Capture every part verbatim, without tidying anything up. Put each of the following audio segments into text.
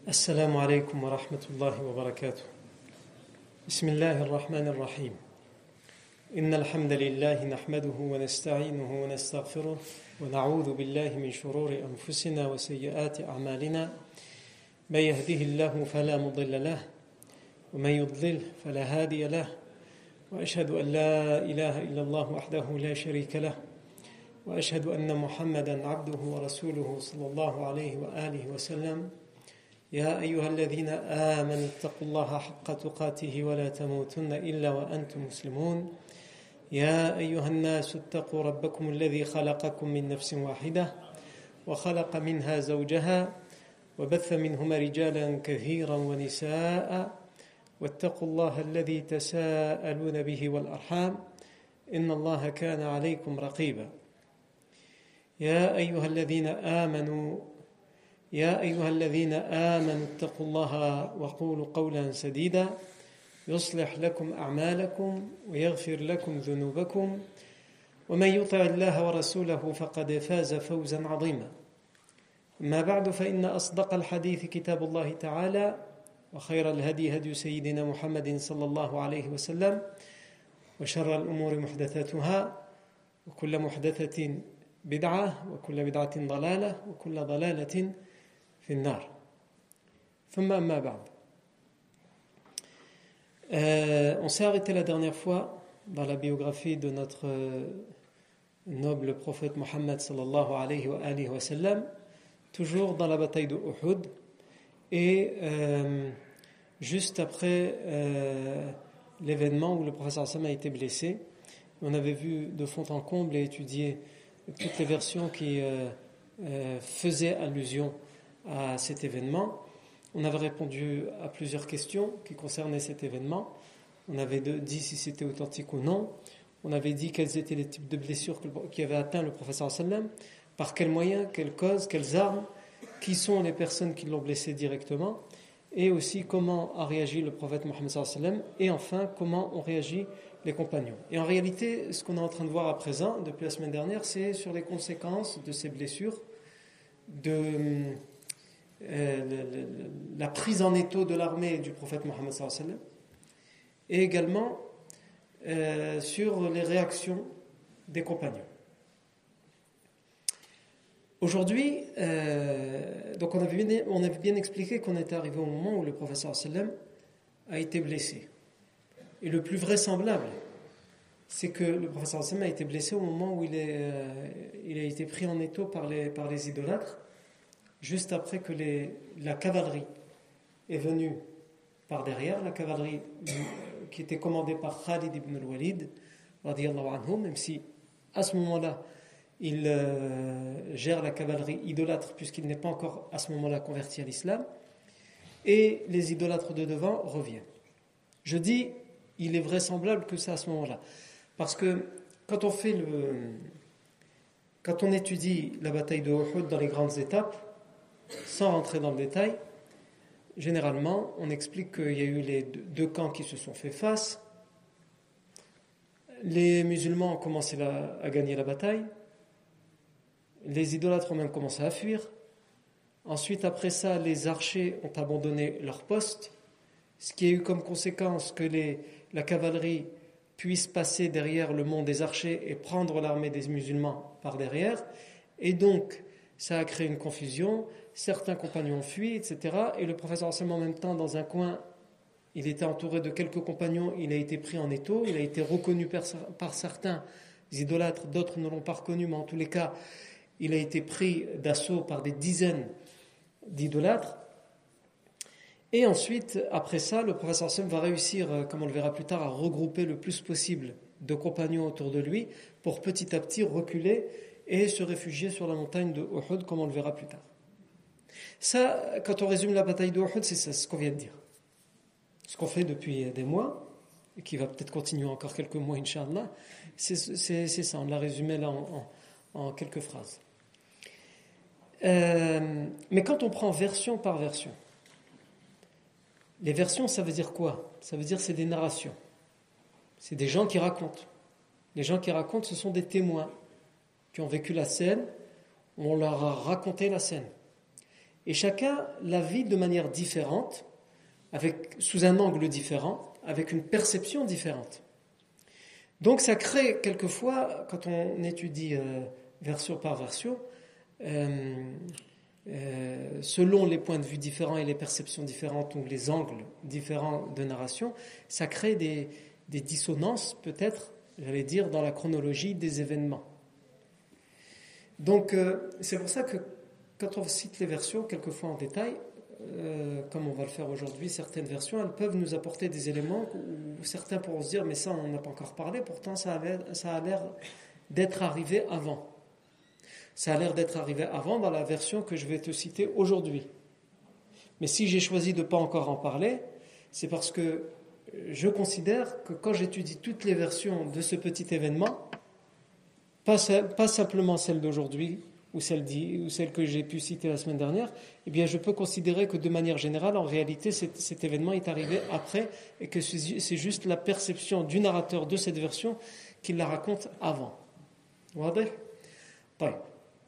السلام عليكم ورحمة الله وبركاته. بسم الله الرحمن الرحيم. إن الحمد لله نحمده ونستعينه ونستغفره ونعوذ بالله من شرور أنفسنا وسيئات أعمالنا. من يهده الله فلا مضل له ومن يضلل فلا هادي له وأشهد أن لا إله إلا الله وحده لا شريك له وأشهد أن محمدا عبده ورسوله صلى الله عليه وآله وسلم. يا أيها الذين آمنوا اتقوا الله حق تقاته ولا تموتن إلا وأنتم مسلمون. يا أيها الناس اتقوا ربكم الذي خلقكم من نفس واحدة وخلق منها زوجها وبث منهما رجالا كثيرا ونساء واتقوا الله الذي تساءلون به والأرحام إن الله كان عليكم رقيبا. يا أيها الذين آمنوا يا أيها الذين آمنوا اتقوا الله وقولوا قولا سديدا يصلح لكم أعمالكم ويغفر لكم ذنوبكم ومن يطع الله ورسوله فقد فاز فوزا عظيما. أما بعد فإن أصدق الحديث كتاب الله تعالى وخير الهدي هدي سيدنا محمد صلى الله عليه وسلم وشر الأمور محدثاتها وكل محدثة بدعة وكل بدعة ضلالة وكل ضلالة في النار. ثم أما بعد. Euh, on s'est arrêté la dernière fois dans la biographie de notre euh, noble prophète Mohammed sallallahu alayhi wa, alayhi wa sallam, toujours dans la bataille de Uhud, et euh, juste après euh, l'événement où le prophète sallallahu alayhi wa sallam a été blessé. On avait vu de fond en comble et étudié toutes les versions qui euh, euh, faisaient allusion à cet événement. On avait répondu à plusieurs questions qui concernaient cet événement. On avait dit si c'était authentique ou non. On avait dit quels étaient les types de blessures qui avaient atteint le prophète sallallahu alayhi wa sallam, par quels moyens, quelles causes, quelles armes, qui sont les personnes qui l'ont blessé directement, et aussi comment a réagi le prophète Mohammed sallallahu alayhi wa sallam, et enfin comment ont réagi les compagnons. Et en réalité, ce qu'on est en train de voir à présent, depuis la semaine dernière, c'est sur les conséquences de ces blessures, de euh, le, le, la prise en étau de l'armée du prophète Mohammed sallallahu alayhi wa sallam, et également euh, sur les réactions des compagnons. Aujourd'hui, euh, donc on avait, bien, on avait bien expliqué qu'on était arrivé au moment où le prophète sallallahu alayhi wa sallam a été blessé. Et le plus vraisemblable, c'est que le prophète sallallahu alayhi wa sallam a été blessé au moment où il, est, euh, il a été pris en étau par les, par les idolâtres, juste après que les, la cavalerie est venue par derrière, la cavalerie qui était commandée par Khalid ibn al-Walid, radiyallahu anhu, même si à ce moment-là, il euh, gère la cavalerie idolâtre, puisqu'il n'est pas encore à ce moment-là converti à l'islam, et les idolâtres de devant reviennent. Je dis, il est vraisemblable que c'est à ce moment-là, parce que quand on fait le, quand on étudie la bataille de Uhud dans les grandes étapes, sans rentrer dans le détail, généralement, on explique qu'il y a eu les deux camps qui se sont fait face. Les musulmans ont commencé la, à gagner la bataille. Les idolâtres ont même commencé à fuir. Ensuite, après ça, les archers ont abandonné leur poste, ce qui a eu comme conséquence que les, la cavalerie puisse passer derrière le mont des archers et prendre l'armée des musulmans par derrière. Et donc, ça a créé une confusion. Certains compagnons ont fui, et cetera. Et le prophète sallallahu alayhi wa sallam, en même temps, dans un coin, il était entouré de quelques compagnons, il a été pris en étau, il a été reconnu par, par certains idolâtres, d'autres ne l'ont pas reconnu, mais en tous les cas, il a été pris d'assaut par des dizaines d'idolâtres. Et ensuite, après ça, le prophète sallallahu alayhi wa sallam va réussir, comme on le verra plus tard, à regrouper le plus possible de compagnons autour de lui pour petit à petit reculer et se réfugier sur la montagne de Uhud, comme on le verra plus tard. Ça, quand on résume la bataille de Uhud, c'est ça, ce qu'on vient de dire. Ce qu'on fait depuis des mois, et qui va peut-être continuer encore quelques mois, Inch'Allah, c'est, c'est, c'est ça, on l'a résumé là en, en, en quelques phrases. Euh, mais quand on prend version par version, les versions, ça veut dire quoi ? Ça veut dire c'est des narrations. C'est des gens qui racontent. Les gens qui racontent, ce sont des témoins qui ont vécu la scène, on leur a raconté la scène. Et chacun la vit de manière différente, avec, sous un angle différent, avec une perception différente. Donc ça crée quelquefois, quand on étudie euh, version par version, euh, euh, selon les points de vue différents et les perceptions différentes ou les angles différents de narration, ça crée des, des dissonances peut-être, j'allais dire, dans la chronologie des événements. Donc euh, c'est pour ça que quand on cite les versions, quelquefois en détail, euh, comme on va le faire aujourd'hui, certaines versions, elles peuvent nous apporter des éléments où certains pourront se dire, mais ça on n'a pas encore parlé, pourtant ça a l'air, ça a l'air d'être arrivé avant. Ça a l'air d'être arrivé avant dans la version que je vais te citer aujourd'hui. Mais si j'ai choisi de ne pas encore en parler, c'est parce que je considère que quand j'étudie toutes les versions de ce petit événement, pas, pas simplement celle d'aujourd'hui, ou celle, ou celle que j'ai pu citer la semaine dernière, eh bien je peux considérer que de manière générale, en réalité, cet, cet événement est arrivé après et que c'est, c'est juste la perception du narrateur de cette version qui la raconte avant. Wadih ? Taïb.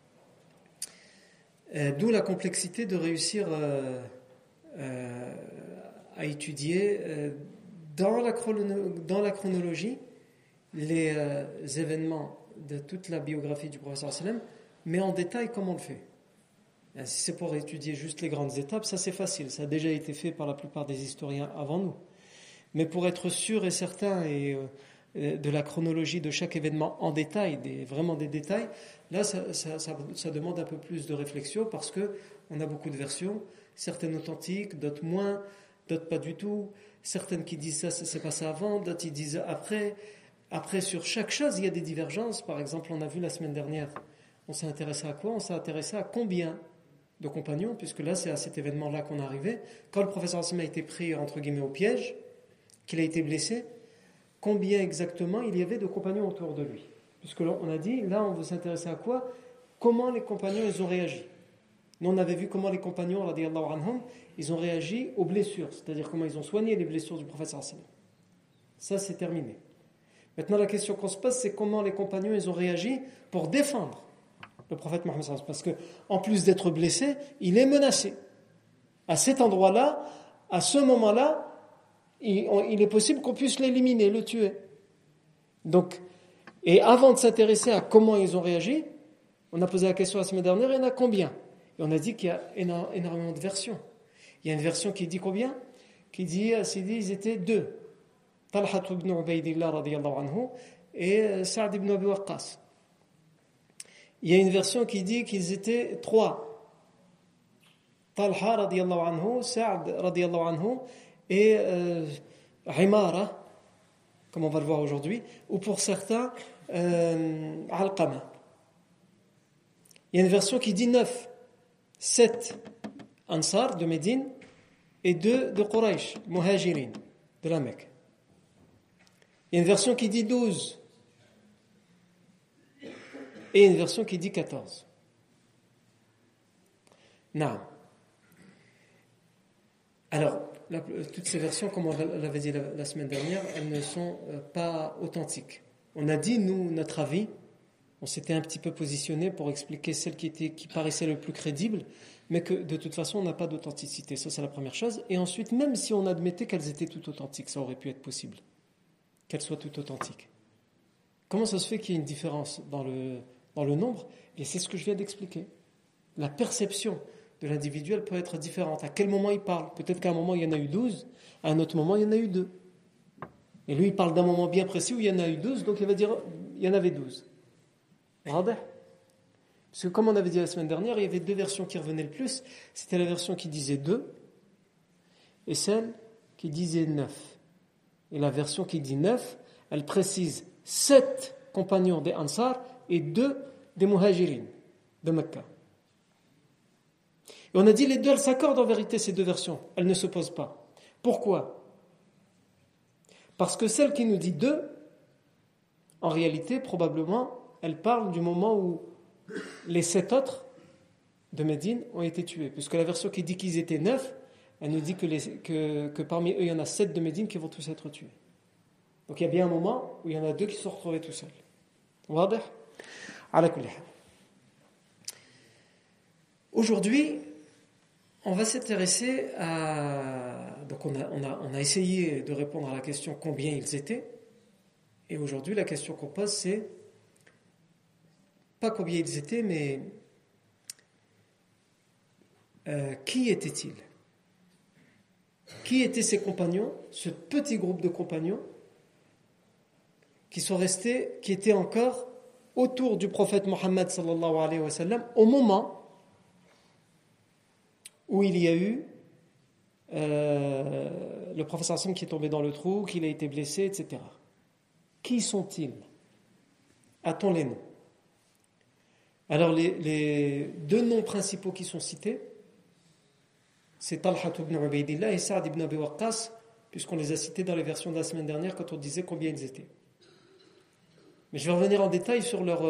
Euh, d'où la complexité de réussir euh, euh, à étudier euh, dans, la chrono, dans la chronologie les euh, événements de toute la biographie du prophète sallallahu alayhi wa sallam, mais en détail comme on le fait. Si c'est pour étudier juste les grandes étapes, ça c'est facile, ça a déjà été fait par la plupart des historiens avant nous. Mais pour être sûr et certain et, euh, de la chronologie de chaque événement en détail, des, vraiment des détails, là ça, ça, ça, ça demande un peu plus de réflexion parce qu'on a beaucoup de versions, certaines authentiques, d'autres moins, d'autres pas du tout, certaines qui disent ça, ça s'est passé avant, d'autres qui disent après. Après, sur chaque chose, il y a des divergences. Par exemple, on a vu la semaine dernière, on s'est intéressé à quoi ? On s'est intéressé à combien de compagnons, puisque là, c'est à cet événement-là qu'on est arrivé. Quand le professeur Hassan a été pris, entre guillemets, au piège, qu'il a été blessé, combien exactement il y avait de compagnons autour de lui ? Puisque là, on a dit, là, on veut s'intéresser à quoi ? Comment les compagnons, ils ont réagi ? Nous, on avait vu comment les compagnons, radiyallahu anhum, ils ont réagi aux blessures, c'est-à-dire comment ils ont soigné les blessures du prophète sallallahu alayhi wa sallam. Ça, c'est terminé. Maintenant, la question qu'on se pose, c'est comment les compagnons ils ont réagi pour défendre le prophète Mohammed sallallahu alayhi wa sallam. Parce qu'en plus d'être blessé, il est menacé. À cet endroit-là, à ce moment-là, il, on, il est possible qu'on puisse l'éliminer, le tuer. Donc, et avant de s'intéresser à comment ils ont réagi, on a posé la question la semaine dernière, il y en a combien ? Et on a dit qu'il y a énormément de versions. Il y a une version qui dit combien ? Qui dit, c'est dit, ils étaient deux. Talha ibn Ubaydillah radiyallahu anhu et Sa'd ibn Abi Waqqas. Il y a une version qui dit qu'ils étaient trois. Talha radiyallahu anhu, Sa'd radiyallahu anhu et euh, Imara, comme on va le voir aujourd'hui, ou pour certains, euh, Alqama. Il y a une version qui dit neuf. Sept Ansar de Médine et deux de Quraysh, Muhajirin, de la Mecque. Il y a une version qui dit douze et une version qui dit quatorze. Naam. Alors, la, toutes ces versions, comme on l'avait dit la, la semaine dernière, elles ne sont euh, pas authentiques. On a dit, nous, notre avis, on s'était un petit peu positionné pour expliquer celle qui, était, qui paraissait le plus crédible, mais que de toute façon, on n'a pas d'authenticité. Ça, c'est la première chose. Et ensuite, même si on admettait qu'elles étaient toutes authentiques, ça aurait pu être possible. Qu'elles soient toutes authentiques. Comment ça se fait qu'il y ait une différence dans le, dans le nombre ? Et c'est ce que je viens d'expliquer. La perception de l'individuel peut être différente. À quel moment il parle ? Peut-être qu'à un moment, il y en a eu douze, à un autre moment, il y en a eu deux. Et lui, il parle d'un moment bien précis où il y en a eu douze, donc il va dire il y en avait douze. Parce que comme on avait dit la semaine dernière, il y avait deux versions qui revenaient le plus. C'était la version qui disait deux et celle qui disait neuf. Et la version qui dit neuf, elle précise sept compagnons des Ansar et deux des Muhajirin de Mecca. Et on a dit les deux, elles s'accordent en vérité, ces deux versions. Elles ne s'opposent pas. Pourquoi ? Parce que celle qui nous dit deux, en réalité, probablement, elle parle du moment où les sept autres de Médine ont été tués. Puisque la version qui dit qu'ils étaient neuf, elle nous dit que, les, que, que parmi eux, il y en a sept de Médine qui vont tous être tués. Donc il y a bien un moment où il y en a deux qui se sont retrouvés tout seuls. Wadih ? Ala kulli hal. Aujourd'hui, On va s'intéresser à... Donc on a, on, a, on a essayé de répondre à la question combien ils étaient. Et aujourd'hui, la question qu'on pose, c'est pas combien ils étaient, mais euh, qui étaient-ils? Qui étaient ces compagnons, ce petit groupe de compagnons qui sont restés, qui étaient encore autour du prophète Mohammed sallallahu alayhi wa sallam au moment où il y a eu euh, le prophète sallallahu alayhi wa sallam qui est tombé dans le trou, qu'il a été blessé, et cetera. Qui sont-ils? A-t-on les noms? Alors les, les deux noms principaux qui sont cités, c'est Talha ibn Ubaydillah et Sa'd ibn Abi Waqqas, puisqu'on les a cités dans les versions de la semaine dernière quand on disait combien ils étaient. Mais je vais revenir en détail sur leur,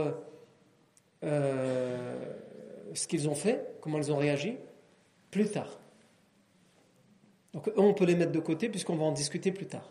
euh, ce qu'ils ont fait, comment ils ont réagi, plus tard. Donc eux, on peut les mettre de côté puisqu'on va en discuter plus tard.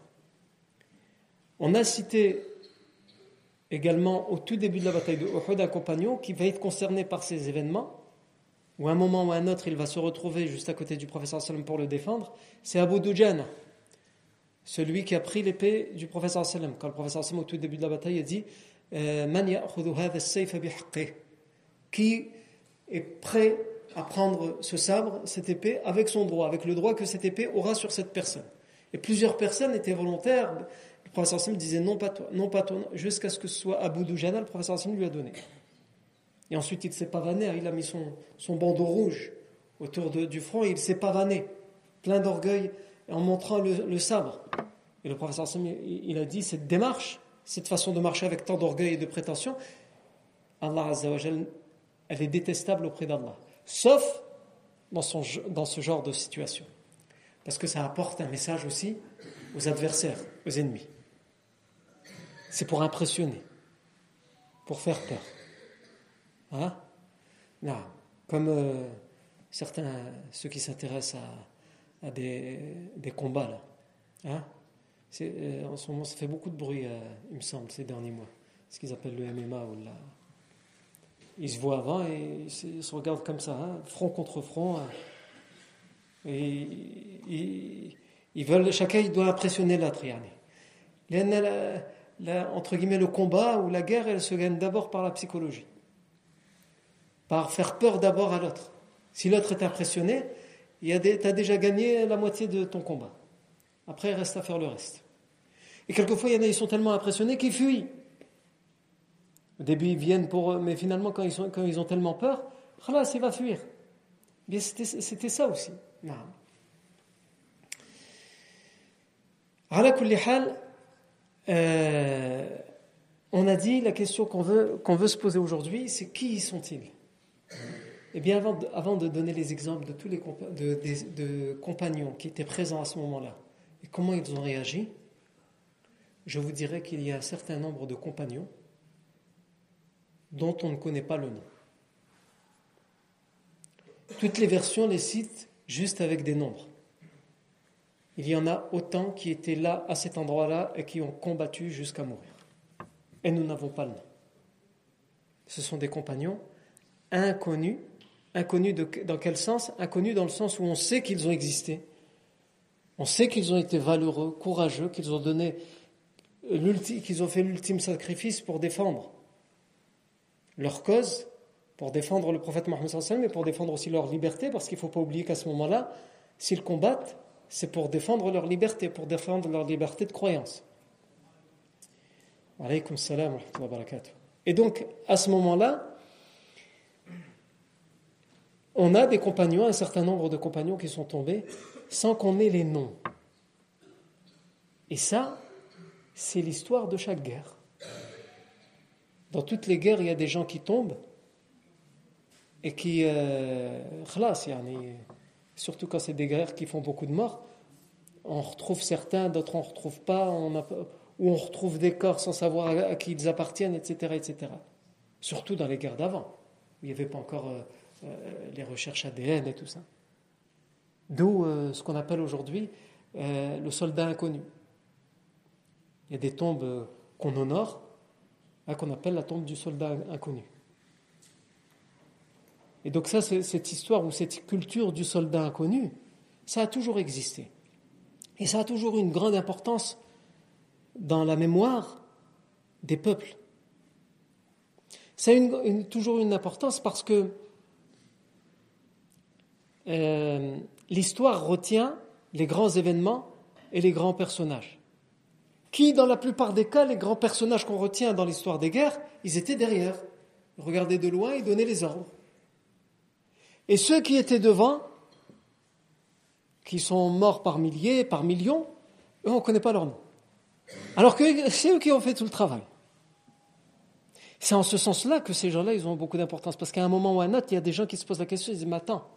On a cité également au tout début de la bataille de Uhud un compagnon qui va être concerné par ces événements, ou à un moment ou à un autre il va se retrouver juste à côté du prophète sallallahu alayhi wa sallam pour le défendre. C'est Abu Dujana, celui qui a pris l'épée du prophète sallallahu alayhi wa sallam. Quand le prophète sallallahu alayhi wa sallam au tout début de la bataille a dit Man ya'khudhu hadha as-sayfa bihaqqihi, qui est prêt à prendre ce sabre, cette épée, avec son droit, avec le droit que cette épée aura sur cette personne. Et plusieurs personnes étaient volontaires. Le prophète sallallahu alayhi wa sallam disait non pas toi, non pas toi, jusqu'à ce que ce soit Abu Dujana. Le prophète sallallahu alayhi wa sallam lui a donné. Et ensuite il s'est pavané, il a mis son, son bandeau rouge autour de, du front et il s'est pavané, plein d'orgueil, en montrant le, le sabre. Et le prophète sallallahu alayhi wa sallam, il a dit cette démarche, cette façon de marcher avec tant d'orgueil et de prétention, Allah Azza wa Jal, elle est détestable auprès d'Allah. Sauf dans, son, dans ce genre de situation. Parce que ça apporte un message aussi aux adversaires, aux ennemis. C'est pour impressionner, pour faire peur. Hein? Là, comme euh, certains, ceux qui s'intéressent à, à des, des combats, là. Hein? C'est, euh, en ce moment, ça fait beaucoup de bruit, euh, il me semble, ces derniers mois. Ce qu'ils appellent le M M A. Ou la... Ils se voient avant et ils se, ils se regardent comme ça, hein, front contre front. Hein. Et ils, ils veulent, chacun il doit impressionner l'autre. La, la, entre guillemets, le combat ou la guerre, elle se gagne d'abord par la psychologie. Par faire peur d'abord à l'autre. Si l'autre est impressionné, tu as déjà gagné la moitié de ton combat. Après, il reste à faire le reste. Et quelquefois, il y en a, ils sont tellement impressionnés qu'ils fuient. Au début, ils viennent pour eux, mais finalement, quand ils, sont, quand ils ont tellement peur, khalas, il va fuir. Bien, c'était, c'était ça aussi. Non. Ala kulli hal, euh, on a dit, la question qu'on veut, qu'on veut se poser aujourd'hui, c'est qui sont-ils? Eh bien, avant de, avant de donner les exemples de tous les compa- de, de, de compagnons qui étaient présents à ce moment-là et comment ils ont réagi, je vous dirais qu'il y a un certain nombre de compagnons dont on ne connaît pas le nom. Toutes les versions les citent juste avec des nombres. Il y en a autant qui étaient là, à cet endroit-là, et qui ont combattu jusqu'à mourir. Et nous n'avons pas le nom. Ce sont des compagnons inconnus. Inconnus de, dans quel sens? Inconnus dans le sens où on sait qu'ils ont existé. On sait qu'ils ont été valeureux, courageux, qu'ils ont donné qu'ils ont fait l'ultime sacrifice pour défendre leur cause, pour défendre le prophète Mohammed sallallahu alayhi wa sallam, mais pour défendre aussi leur liberté, parce qu'il ne faut pas oublier qu'à ce moment-là, s'ils combattent, c'est pour défendre leur liberté, pour défendre leur liberté de croyance. Wa alaykum salam wa rahmatullahi wa barakatuh. Et donc, à ce moment-là, on a des compagnons, un certain nombre de compagnons qui sont tombés sans qu'on ait les noms. Et ça, c'est l'histoire de chaque guerre. Dans toutes les guerres, il y a des gens qui tombent et qui, euh, khlas, yani, surtout quand c'est des guerres qui font beaucoup de morts, on retrouve certains, d'autres on ne retrouve pas, on a, ou on retrouve des corps sans savoir à, à qui ils appartiennent, et cetera, et cetera. Surtout dans les guerres d'avant, où il n'y avait pas encore euh, euh, les recherches A D N et tout ça. D'où euh, ce qu'on appelle aujourd'hui euh, le soldat inconnu. Il y a des tombes euh, qu'on honore, hein, qu'on appelle la tombe du soldat inconnu. Et donc ça, c'est, cette histoire ou cette culture du soldat inconnu, ça a toujours existé. Et ça a toujours eu une grande importance dans la mémoire des peuples. Ça a une, une, toujours une importance parce que euh, l'histoire retient les grands événements et les grands personnages. Qui, dans la plupart des cas, les grands personnages qu'on retient dans l'histoire des guerres, ils étaient derrière. Ils regardaient de loin, ils donnaient les ordres. Et ceux qui étaient devant, qui sont morts par milliers, par millions, eux, on ne connaît pas leur nom. Alors que c'est eux qui ont fait tout le travail. C'est en ce sens-là que ces gens-là, ils ont beaucoup d'importance. Parce qu'à un moment ou à un autre, il y a des gens qui se posent la question, ils disent, mais attends,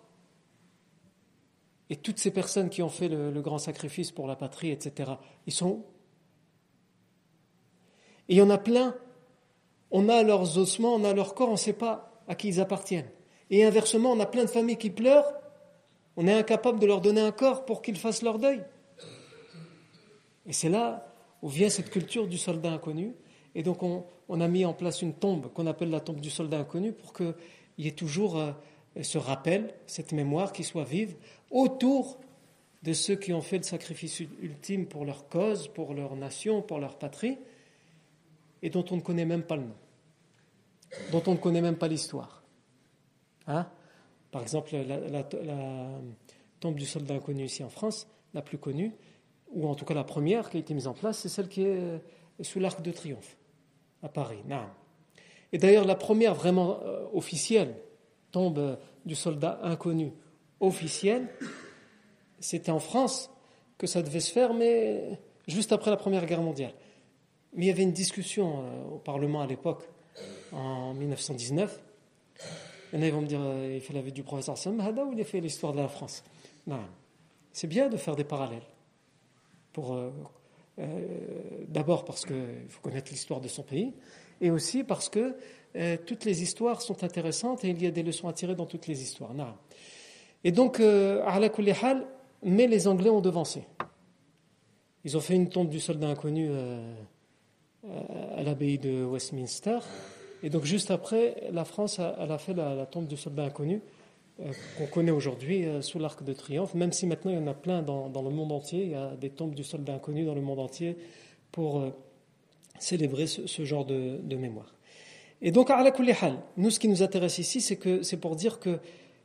et toutes ces personnes qui ont fait le, le grand sacrifice pour la patrie, et cetera, ils sont où? Et il y en a plein. On a leurs ossements, on a leur corps, on ne sait pas à qui ils appartiennent. Et inversement, on a plein de familles qui pleurent, on est incapable de leur donner un corps pour qu'ils fassent leur deuil. Et c'est là où vient cette culture du soldat inconnu. Et donc on, on a mis en place une tombe qu'on appelle la tombe du soldat inconnu pour qu'il y ait toujours euh, ce rappel, cette mémoire qui soit vive autour de ceux qui ont fait le sacrifice ultime pour leur cause, pour leur nation, pour leur patrie, et dont on ne connaît même pas le nom, dont on ne connaît même pas l'histoire. Hein? Par exemple, la, la, la tombe du soldat inconnu ici en France, la plus connue, ou en tout cas la première qui a été mise en place, c'est celle qui est sous l'Arc de Triomphe, à Paris. Non. Et d'ailleurs, la première vraiment euh, officielle tombe euh, du soldat inconnu officielle, c'était en France que ça devait se faire, mais juste après la Première Guerre mondiale. Mais il y avait une discussion euh, au Parlement à l'époque, en dix-neuf cent dix-neuf. Il y en a qui vont me dire, euh, il fait la vie du professeur Sam Hada ou il a fait l'histoire de la France? Non. C'est bien de faire des parallèles. Pour, euh, euh, d'abord parce qu'il faut connaître l'histoire de son pays, et aussi parce que euh, toutes les histoires sont intéressantes et il y a des leçons à tirer dans toutes les histoires. Non. Et donc, euh, ala kulli hal, mais les Anglais ont devancé. Ils ont fait une tombe du soldat inconnu euh, à l'abbaye de Westminster. Et donc, juste après, la France a, elle a fait la, la tombe du soldat inconnu euh, qu'on connaît aujourd'hui euh, sous l'Arc de Triomphe, même si maintenant il y en a plein dans, dans le monde entier. Il y a des tombes du soldat inconnu dans le monde entier pour euh, célébrer ce, ce genre de, de mémoire. Et donc, ala kulli hal, nous, ce qui nous intéresse ici, c'est, que, c'est pour dire que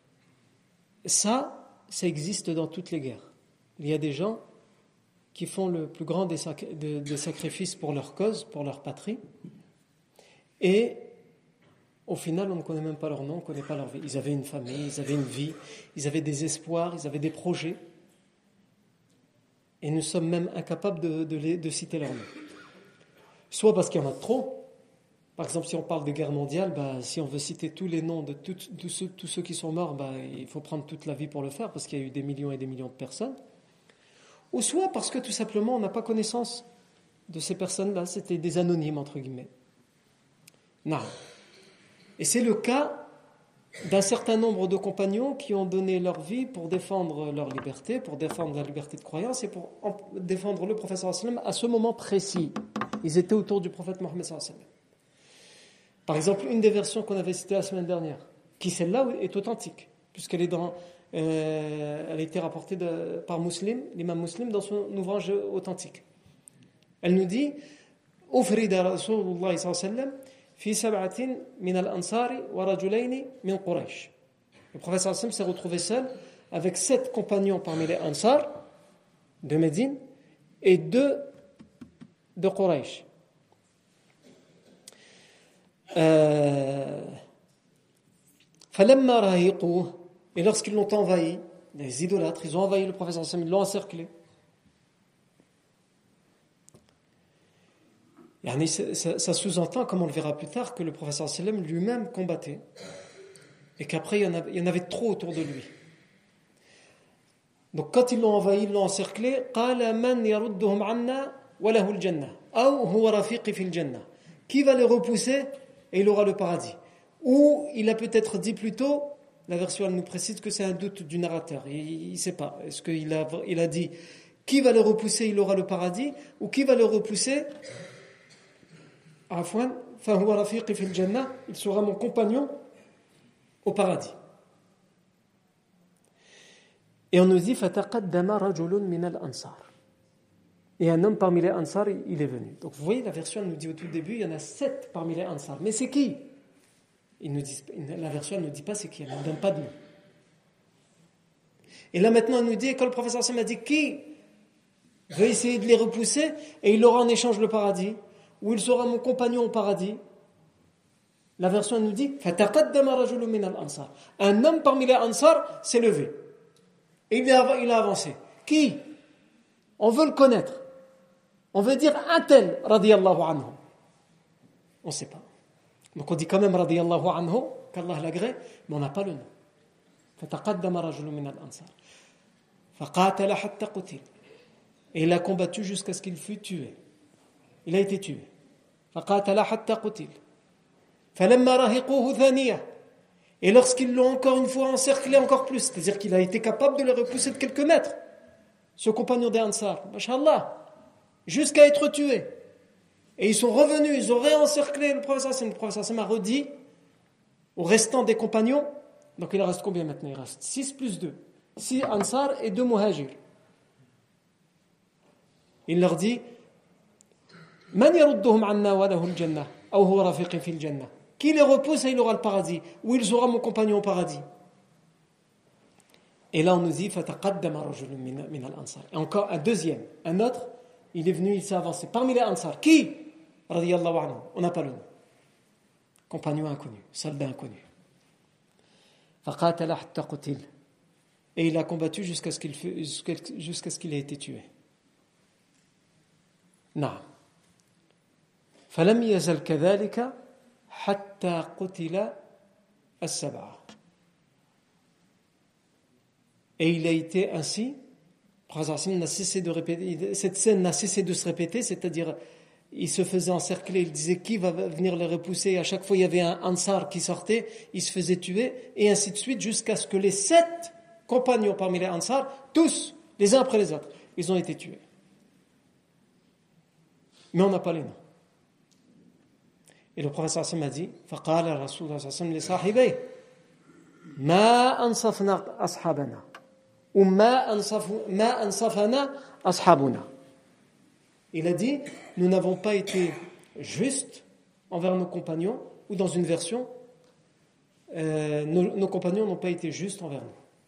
ça, ça existe dans toutes les guerres. Il y a des gens qui font le plus grand des, sac- de, des sacrifices pour leur cause, pour leur patrie, et au final, on ne connaît même pas leur nom, on ne connaît pas leur vie. Ils avaient une famille, ils avaient une vie, ils avaient des espoirs, ils avaient des projets, et nous sommes même incapables de, de, les, de citer leur nom. Soit parce qu'il y en a trop. Par exemple, si on parle de guerre mondiale, bah, si on veut citer tous les noms de tous, tous, ceux, tous ceux qui sont morts, bah, il faut prendre toute la vie pour le faire, parce qu'il y a eu des millions et des millions de personnes. Ou soit parce que tout simplement, on n'a pas connaissance de ces personnes-là, c'était des anonymes, entre guillemets. Non. Et c'est le cas d'un certain nombre de compagnons qui ont donné leur vie pour défendre leur liberté, pour défendre la liberté de croyance et pour défendre le prophète sallallahu alayhi wa sallam à ce moment précis. Ils étaient autour du prophète Mohammed sallallahu alayhi wa sallam. Par exemple, une des versions qu'on avait citées la semaine dernière, qui celle-là est authentique, puisqu'elle est dans, euh, elle a été rapportée de, par Muslim, l'imam Muslim, dans son ouvrage authentique. Elle nous dit « Ufrida Rasulullah sallallahu alayhi wa sallam fi sab'atin min al-ansari wa rajulaini min Quraysh » Le prophète sallallahu alayhi wa sallam s'est retrouvé seul avec sept compagnons parmi les Ansar de Médine et deux de Quraysh. Euh, et lorsqu'ils l'ont envahi, les idolâtres, ils ont envahi le prophète, ils l'ont encerclé. Et ça, ça sous-entend, comme on le verra plus tard, que le prophète lui-même combattait et qu'après il y en avait, il y en avait trop autour de lui. Donc quand ils l'ont envahi, ils l'ont encerclé, qui va les repousser et il aura le paradis. Ou il a peut-être dit plutôt, la version elle nous précise que c'est un doute du narrateur, il ne sait pas, est-ce qu'il a, il a dit qui va le repousser, il aura le paradis, ou qui va le repousser, il sera mon compagnon au paradis. Et on nous dit فَتَقَدَّمَ رَجُلٌ مِنَ الْأَنصَارِ. Et un homme parmi les Ansar, il est venu. Donc vous voyez, la version elle nous dit au tout début, il y en a sept parmi les Ansar. Mais c'est qui? Ils nous disent, la version ne nous dit pas c'est qui, elle ne donne pas de nom. Et là maintenant, elle nous dit, quand le professeur Sam a dit qui veut essayer de les repousser, et il aura en échange le paradis, ou il sera mon compagnon au paradis, la version elle nous dit فَتَقَدَّمَ رَجُلٌ مِنَ الْأَنصَارِ. Un homme parmi les Ansar s'est levé. Et il a, il a avancé. Qui? On veut le connaître. On veut dire un tel, radiyallahu anhu. On ne sait pas. Donc on dit quand même radiyallahu anhu, qu'Allah l'agrée, mais on n'a pas le nom. فَتَقَدَّمَ رَجُلٌ مِنَ الْأَنصَارِ فَقَاتَلَ حَتَّى قُتِلَ. Et il a combattu jusqu'à ce qu'il fût tué. Il a été tué. فَقَاتَلَ حَتَّى قُتِلَ فَلَمَّا رَهِقُوهُ ثَانِيَةً. Et lorsqu'ils l'ont encore une fois encerclé encore plus, c'est-à-dire qu'il a été capable de le repousser de quelques mètres, ce compagnon des Ansar, mashallah, jusqu'à être tué. Et ils sont revenus, ils ont réencerclé le professeur Hassan. Le professeur Hassan a redit au restant des compagnons, donc il en reste combien maintenant? Il reste six plus deux. six Ansar et deux Muhajir. Il leur dit Man yarudduhum anna wa lahu al-jannah aw huwa rafiqin fil jannah. Qui les repousse et il aura le paradis, ou il sera mon compagnon au paradis. Et là on nous dit فَتَقَدَّمَ رَجُلٌ مِنَ الْأَنصَارِ. Et encore un deuxième, un autre, il est venu, il s'est avancé. Parmi les Ansar, qui? Radiyallahu anhu. On n'a pas le nom. Compagnon inconnu, soldat inconnu. فَقَاتَلَ حَتَّى قُتِلَ. Et il a combattu jusqu'à ce qu'il, jusqu'à ce qu'il ait été tué. نعم. فَلَمْ يَزَلْ كَذَلِكَ حَتَّى قُتِلَ السَّبْعَةِ. Et il a été ainsi, n'a cessé de répéter, cette scène n'a cessé de se répéter, c'est-à-dire il se faisait encercler, il disait qui va venir les repousser, et à chaque fois il y avait un Ansar qui sortait, il se faisait tuer, et ainsi de suite, jusqu'à ce que les sept compagnons parmi les Ansar, tous, les uns après les autres, ils ont été tués. Mais on n'a pas les noms. Et le prophète sallallahu alayhi wa sallam a dit فَقَالَ الرَّسُولُ sallallahu alayhi wa sallam لِصَاحِبَيْهِ مَا أَنصَفْنَا أَصْحَابَنَا ou ma ansafana ashabuna. Il a dit, nous n'avons pas été justes envers nos compagnons, ou dans une version, euh, nos, nos compagnons n'ont pas été justes envers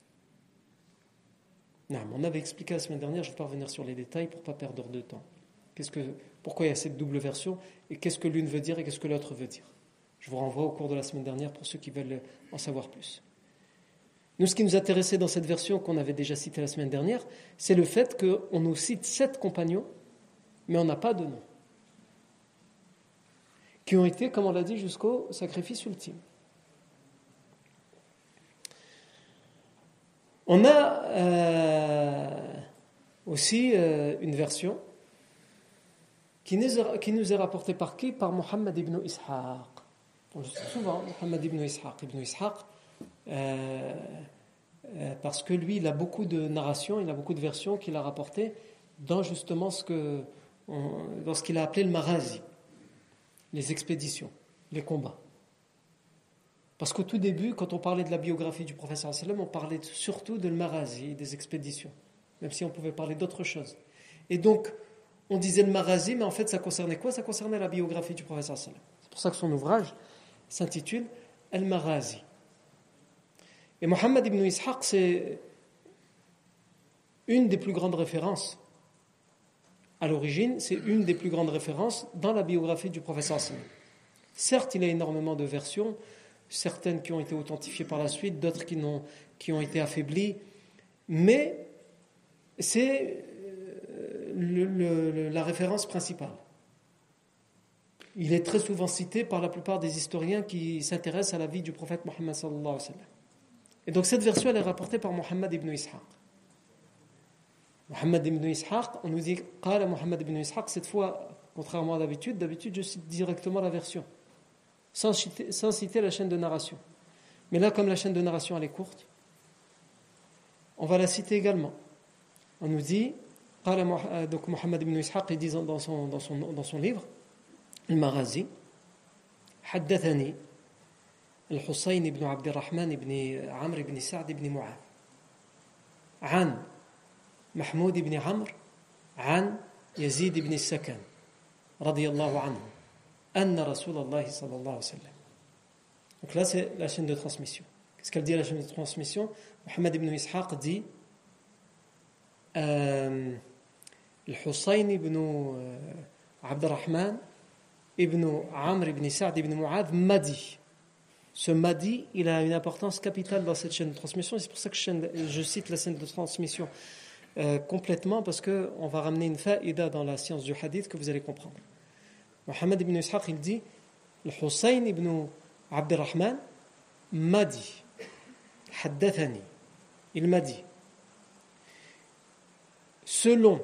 nous. Non, on avait expliqué la semaine dernière, je ne vais pas revenir sur les détails pour ne pas perdre de temps. Qu'est-ce que, pourquoi il y a cette double version, et qu'est-ce que l'une veut dire et qu'est-ce que l'autre veut dire. Je vous renvoie au cours de la semaine dernière pour ceux qui veulent en savoir plus. Nous, ce qui nous intéressait dans cette version qu'on avait déjà citée la semaine dernière, c'est le fait qu'on nous cite sept compagnons, mais on n'a pas de nom, qui ont été, comme on l'a dit, jusqu'au sacrifice ultime. On a euh, aussi euh, une version qui nous, est, qui nous est rapportée par qui? Par Muhammad ibn Ishaq. On le dit souvent, Muhammad ibn Ishaq. Ibn Ishaq Euh, euh, parce que lui, il a beaucoup de narrations, il a beaucoup de versions qu'il a rapportées dans justement ce que, on, dans ce qu'il a appelé le maghazi, les expéditions, les combats. Parce qu'au tout début, quand on parlait de la biographie du prophète sallallahu alayhi wa sallam, on parlait surtout de le maghazi, des expéditions, même si on pouvait parler d'autres choses. Et donc, on disait le maghazi, mais en fait, ça concernait quoi? Ça concernait la biographie du prophète sallallahu alayhi wa sallam. C'est pour ça que son ouvrage s'intitule Al-Maghazi. Et Muhammad ibn Ishaq, c'est une des plus grandes références. À l'origine, c'est une des plus grandes références dans la biographie du professeur sallallahu alayhi wa sallam. Certes, il a énormément de versions, certaines qui ont été authentifiées par la suite, d'autres qui, n'ont, qui ont été affaiblies, mais c'est le, le, la référence principale. Il est très souvent cité par la plupart des historiens qui s'intéressent à la vie du prophète Mohammed sallallahu alayhi wa sallam. Et donc cette version, elle est rapportée par Muhammad ibn Ishaq. Muhammad ibn Ishaq, on nous dit Qala Muhammad ibn Ishaq, cette fois, contrairement à d'habitude, d'habitude je cite directement la version, sans citer, sans citer la chaîne de narration. Mais là, comme la chaîne de narration elle est courte, on va la citer également. On nous dit, Qala, donc Muhammad ibn Ishaq, il dit dans son, dans son, dans son livre, Al-Maghazi, Haddathani الحسين بن عبد الرحمن بن عمرو بن سعد بن معاذ. عن محمود بن عمرو عن يزيد بن السكن رضي الله عنه أن رسول الله صلى الله عليه وسلم. Donc là, c'est la chaîne de transmission. Qu'est-ce qu'elle dit à la chaîne de transmission? Mohammed ibn Ishaq dit euh, Al-Hussein ibn euh, Abd al-Rahman ibn Amr ibn Sa'd ibn Mu'adh m'a dit. Ce m'a dit, il a une importance capitale dans cette chaîne de transmission. Et c'est pour ça que je, je cite la chaîne de transmission euh, complètement, parce qu'on va ramener une faïda dans la science du hadith que vous allez comprendre. Mohammed ibn Ishaq, il dit Al-Hussein ibn Abd al-Rahman m'a dit, haddathani, il m'a dit, selon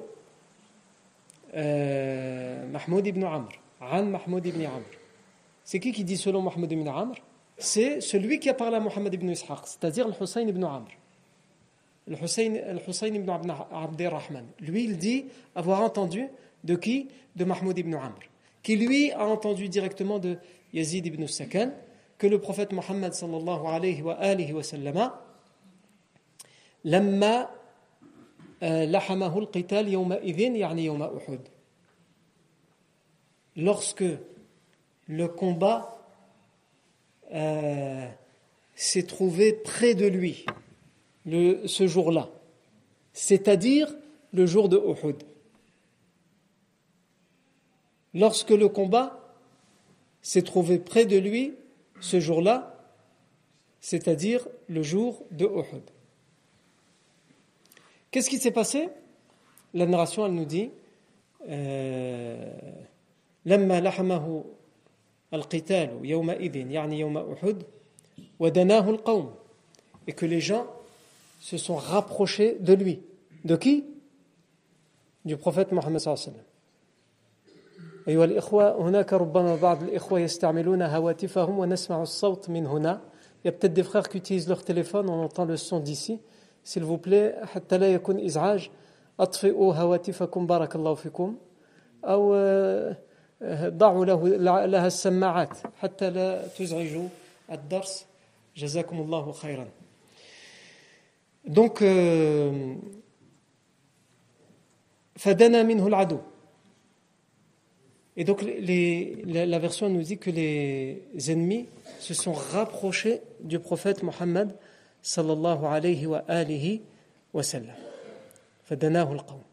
euh, Mahmoud ibn Amr, An Mahmoud ibn Amr. C'est qui qui dit selon Mahmoud ibn Amr? C'est celui qui a parlé à Mohammed ibn Ishaq, c'est-à-dire Al-Hussein ibn Amr. Al-Hussein, Al-Hussein ibn Abd al-Rahman. Lui, il dit avoir entendu de qui? De Mahmoud ibn Amr, qui lui a entendu directement de Yazid ibn Sakan que le prophète Mohammed sallallahu alayhi wa alihi wa sallama lamma lahamahu al-qital yawma idhin yani yawma Uhud. Lorsque le combat euh, s'est trouvé près de lui le, ce jour-là, c'est-à-dire le jour de Uhud. Lorsque le combat s'est trouvé près de lui ce jour-là, c'est-à-dire le jour de Uhud. Qu'est-ce qui s'est passé? La narration, elle nous dit لما لحمه القتال يومئذ يعني يوم أحد ودناه القوم, et que les gens se sont rapprochés de lui. De qui? Du prophète Mohammed صلى الله عليه وسلم. أيها الإخوة, هناك ربما بعض الإخوة يستعملون هواتفهم ونسمع الصوت من هنا. Il y a peut-être des frères qui utilisent leur téléphone, on entend le son d'ici. S'il vous plaît, حتى لا يكون إزعاج, أطفئوا هواتفكم بارك الله فيكم, أو ضعوا له لها السماعات حتى لا تزعجوا الدرس جزاكم الله خيرا. Donc euh, فدنا منه العدو. Et donc les, la, la version nous dit que les ennemis se sont rapprochés du prophète Mohammed sallallahu alayhi wa alihi wa sallam. فدناه القوم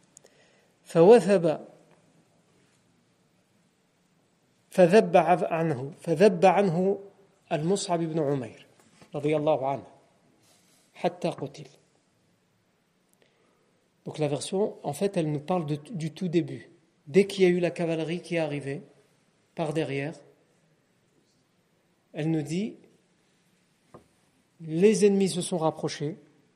فوثب فذب عنه فذب عنه المصعب بن عمير رضي الله عنه حتى قتل. Donc la version, en fait, elle nous parle de, du tout début. Dès qu'il y a eu la cavalerie qui est arrivée par derrière, elle nous dit les ennemis se sont rapprochés.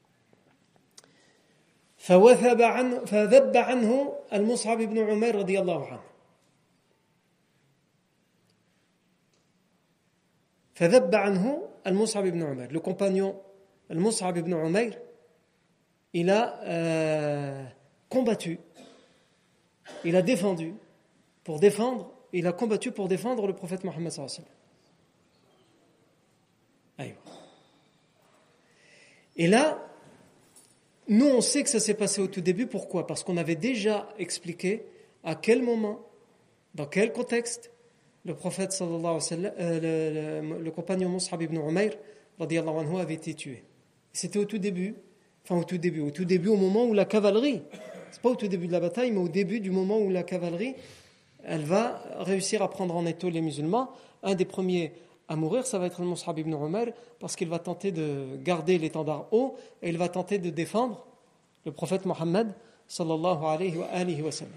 فوثب عنه فذب عنه المصعب بن عمير رضي الله عنه. فذب عنه المصعب بن عمير. Le compagnon المصعب بن عمير, il a euh, combattu, il a défendu pour défendre, il a combattu pour défendre le prophète Mohammed sallallahu alayhi wa sallam. Et là, nous on sait que ça s'est passé au tout début. Pourquoi? Parce qu'on avait déjà expliqué à quel moment, dans quel contexte le prophète sallallahu alayhi wa sallam, euh, le, le, le compagnon Mus'ab ibn Umayr radiyallahu anhu avait été tué. C'était au tout début, enfin au tout début, au tout début au moment où la cavalerie, c'est pas au tout début de la bataille, mais au début du moment où la cavalerie, elle va réussir à prendre en étau les musulmans. Un des premiers à mourir, ça va être le Mus'ab ibn Umayr, parce qu'il va tenter de garder l'étendard haut et il va tenter de défendre le prophète Mohammed sallallahu alayhi wa alihi wa sallam.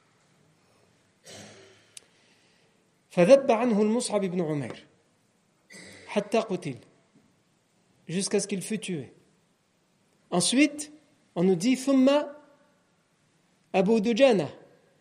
فذب عنه المصعب بن عمير حتى قتل, jusqu'à ce qu'il fût tué. Ensuite, on nous dit ثم أبو دجانة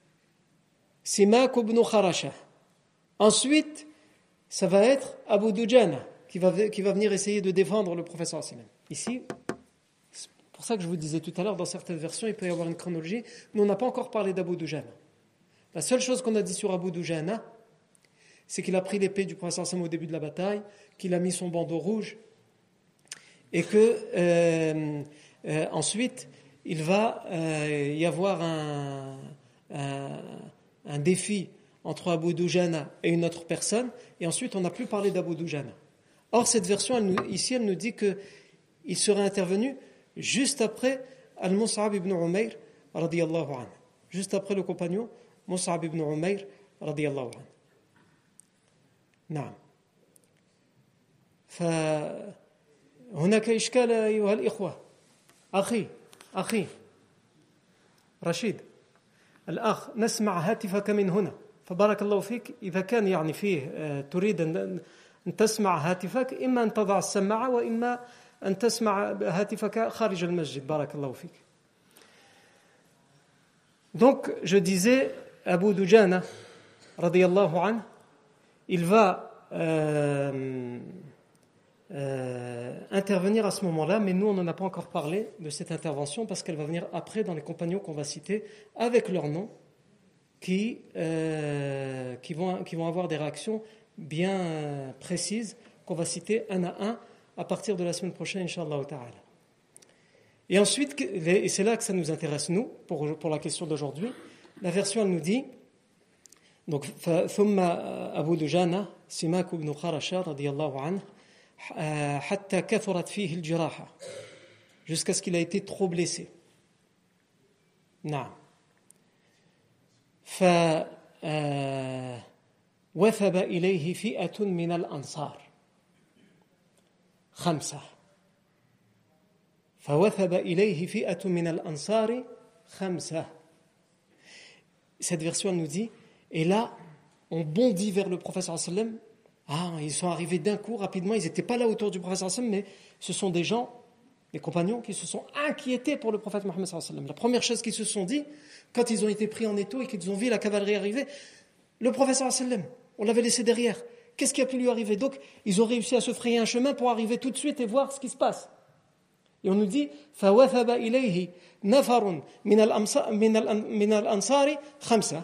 سماك بن خرشة. Ensuite, ça va être Abu Dujana qui va, qui va venir essayer de défendre le prophète sallallahu alayhi wa sallam. Ici, c'est pour ça que je vous disais tout à l'heure, dans certaines versions, il peut y avoir une chronologie, mais on n'a pas encore parlé d'Abu Dujana. La seule chose qu'on a dit sur Abu Dujana, c'est qu'il a pris l'épée du prophète sallallahu alayhi wa sallam au début de la bataille, qu'il a mis son bandeau rouge, et que euh, euh, ensuite, il va euh, y avoir un, un, un défi entre Abu Dujana et une autre personne, et ensuite on n'a plus parlé d'Abu Dujana. Or, cette version, elle nous, ici, elle nous dit qu'il serait intervenu juste après Al-Mus'ab ibn Umayr, radiyallahu anhu. Juste après le compagnon Mus'ab ibn Umayr, radiyallahu anhu. نعم. فهناك إشكال أيها الإخوة. أخي أخي رشيد الأخ، نسمع هاتفك من هنا، فبارك الله فيك. إذا كان يعني فيه تريد أن تسمع هاتفك، إما أن تضع السماعة وإما أن تسمع هاتفك خارج المسجد. بارك الله فيك. Donc, je disais, Abu Dujana, radiyallahu anhu, il va euh, euh, intervenir à ce moment-là, mais nous, on n'en a pas encore parlé de cette intervention parce qu'elle va venir après dans les compagnons qu'on va citer avec leur nom qui, euh, qui, vont, qui vont avoir des réactions bien précises qu'on va citer un à un à partir de la semaine prochaine, Inch'Allah ta'ala. Et ensuite, et c'est là que ça nous intéresse, nous, pour, pour la question d'aujourd'hui, la version, elle nous dit, donc, ثم أبو دجانة سماك بن خرشة رضي الله عنه حتى كثرت فيه الجراحة, jusqu'à ce qu'il a été trop blessé. نعم. فوثب إليه فئة من الأنصار خمسة فوثب إليه فئة من الأنصار خمسة. Cette version nous dit, et là, on bondit vers le prophète sallallahu alayhi wa sallam. Ah, ils sont arrivés d'un coup, rapidement, ils n'étaient pas là autour du prophète sallallahu alayhi wa sallam, mais ce sont des gens, des compagnons, qui se sont inquiétés pour le prophète Mohammed sallallahu alayhi wa sallam. La première chose qu'ils se sont dit, quand ils ont été pris en étau et qu'ils ont vu la cavalerie arriver, le prophète sallallahu alayhi wa sallam, on l'avait laissé derrière. Qu'est-ce qui a pu lui arriver? Donc, ils ont réussi à se frayer un chemin pour arriver tout de suite et voir ce qui se passe. Et on nous dit, فَوَثَبَ إِلَيْهِ نَفَرٌ مِنَ الْأَنصَارِ خَمْسَةٍ.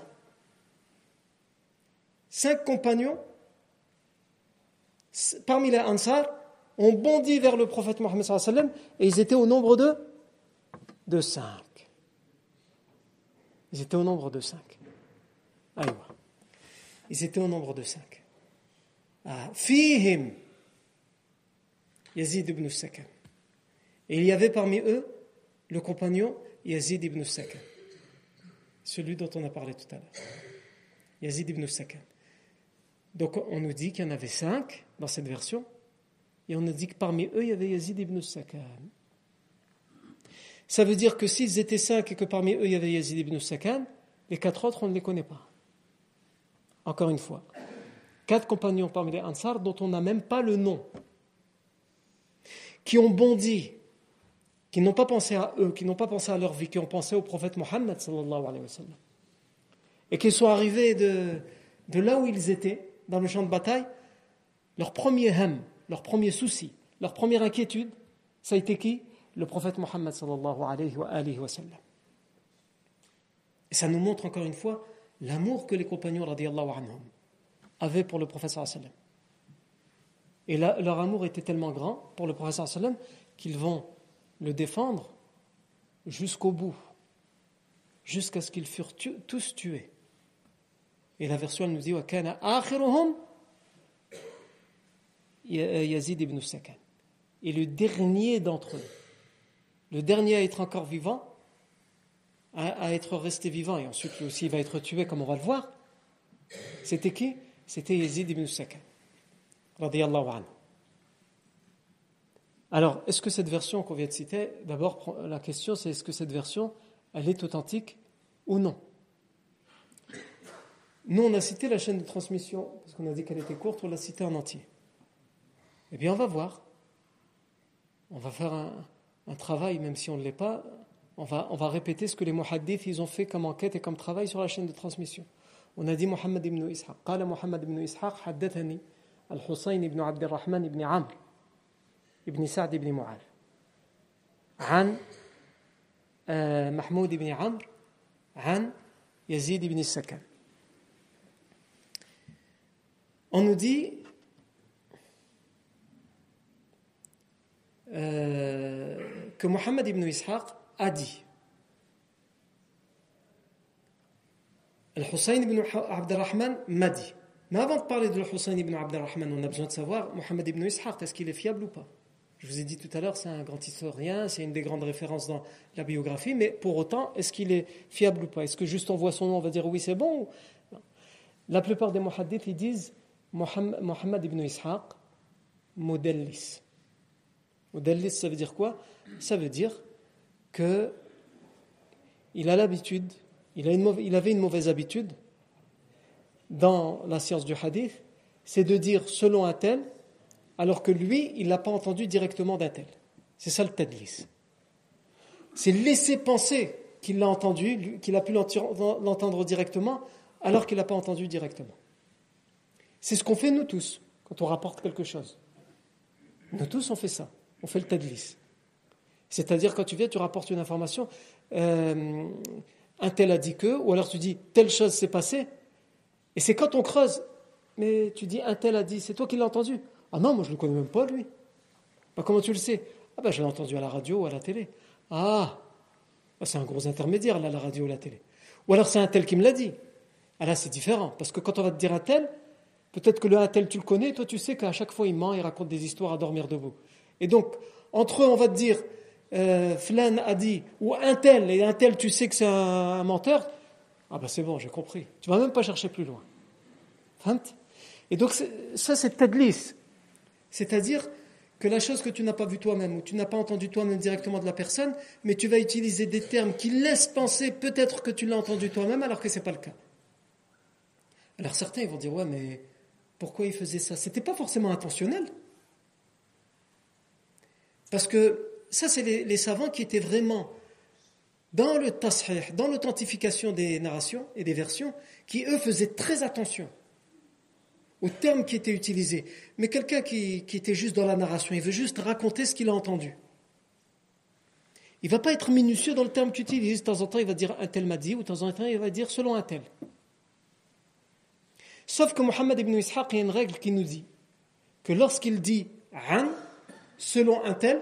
Cinq compagnons, parmi les Ansar, ont bondi vers le prophète Mohammed sallallahu alayhi wa sallam, et ils étaient au nombre de, de cinq. Ils étaient au nombre de cinq. Aïwa. Ils étaient au nombre de cinq. Ah, Fihim Yazid ibn Sakan. Et il y avait parmi eux le compagnon Yazid ibn Sakan, celui dont on a parlé tout à l'heure. Yazid ibn Sakan. Donc on nous dit qu'il y en avait cinq dans cette version, et on nous dit que parmi eux il y avait Yazid ibn Sakan. Ça veut dire que s'ils étaient cinq et que parmi eux il y avait Yazid ibn Sakan, les quatre autres on ne les connaît pas. Encore une fois, quatre compagnons parmi les Ansar dont on n'a même pas le nom, qui ont bondi, qui n'ont pas pensé à eux, qui n'ont pas pensé à leur vie, qui ont pensé au prophète Mohammed sallallahu alayhi wa sallam, et qui sont arrivés de, de là où ils étaient, dans le champ de bataille. Leur premier ham, leur premier souci, leur première inquiétude, ça a été qui? Le prophète Mohammed sallallahu alayhi wa, alayhi wa sallam. Et ça nous montre encore une fois l'amour que les compagnons radiyallahu anhum avaient pour le prophète sallallahu alayhi wa sallam. Et là, leur amour était tellement grand pour le prophète sallallahu alayhi wa sallam qu'ils vont le défendre jusqu'au bout, jusqu'à ce qu'ils furent tu- tous tués. Et la version elle nous dit wa kana akhiruhum Yazid ibn Sakan. Et le dernier d'entre eux, le dernier à être encore vivant, à, à être resté vivant, et ensuite lui aussi il va être tué comme on va le voir, c'était qui? C'était Yazid ibn Sakan radiyallahu anhu. Alors, est-ce que cette version qu'on vient de citer, d'abord la question c'est est-ce que cette version elle est authentique ou non? Nous, on a cité la chaîne de transmission, parce qu'on a dit qu'elle était courte, on l'a citée en entier. Eh bien, on va voir. On va faire un, un travail, même si on ne l'est pas, on va, on va répéter ce que les muhaddiths ils ont fait comme enquête et comme travail sur la chaîne de transmission. On a dit Muhammad ibn Ishaq. قال محمد ibn Ishaq حدثني الحسين ibn عبد الرحمن ibn عمرو ibn سعد ibn معاذ عن محمود ibn عمرو عن يزيد ibn السكن. On nous dit euh, que Mohammed ibn Ishaq a dit. Al-Hussein ibn Abd al-Rahman m'a dit. Mais avant de parler de Hussein ibn Abd al-Rahman, on a besoin de savoir Mohammed ibn Ishaq, est-ce qu'il est fiable ou pas? Je vous ai dit tout à l'heure, c'est un grand historien, c'est une des grandes références dans la biographie, mais pour autant, est-ce qu'il est fiable ou pas? Est-ce que juste on voit son nom, on va dire oui, c'est bon? La plupart des muhaddiths, ils disent Mohammed ibn Ishaq, mudallis. Mudallis, ça veut dire quoi? Ça veut dire que il a l'habitude, il, a une mauvaise, il avait une mauvaise habitude dans la science du hadith, c'est de dire selon un tel, alors que lui, il ne l'a pas entendu directement d'un tel. C'est ça le tadlis. C'est laisser penser qu'il l'a entendu, qu'il a pu l'entendre directement, alors qu'il n'a pas entendu directement. C'est ce qu'on fait nous tous, quand on rapporte quelque chose. Nous tous, on fait ça. On fait le tadlis. C'est-à-dire, quand tu viens, tu rapportes une information, euh, un tel a dit que, ou alors tu dis, telle chose s'est passée, et c'est quand on creuse, mais tu dis, un tel a dit, c'est toi qui l'as entendu. Ah non, moi je ne le connais même pas, lui. Bah, comment tu le sais? Ah ben, je l'ai entendu à la radio ou à la télé. Ah, bah, c'est un gros intermédiaire, là, la radio ou la télé. Ou alors c'est un tel qui me l'a dit. Ah là, c'est différent, parce que quand on va te dire un tel, peut-être que le un tel, tu le connais, toi tu sais qu'à chaque fois il ment, il raconte des histoires à dormir debout. Et donc, entre eux, on va te dire, euh, Flan a dit, ou un tel, et un tel, tu sais que c'est un, un menteur. Ah ben c'est bon, j'ai compris. Tu ne vas même pas chercher plus loin. Et donc, c'est, ça, c'est tadlis. C'est-à-dire que la chose que tu n'as pas vue toi-même, ou tu n'as pas entendu toi-même directement de la personne, mais tu vas utiliser des termes qui laissent penser peut-être que tu l'as entendu toi-même, alors que ce n'est pas le cas. Alors certains ils vont dire, ouais, mais pourquoi il faisait ça? Ce n'était pas forcément intentionnel. Parce que ça, c'est les, les savants qui étaient vraiment dans le tashih, dans l'authentification des narrations et des versions, qui eux faisaient très attention aux termes qui étaient utilisés. Mais quelqu'un qui, qui était juste dans la narration, il veut juste raconter ce qu'il a entendu. Il ne va pas être minutieux dans le terme qu'il utilise. De temps en temps, il va dire un tel m'a dit, ou de temps en temps, il va dire selon un tel. Sauf que Mohammed ibn Ishaq, il y a une règle qui nous dit que lorsqu'il dit an, selon un tel,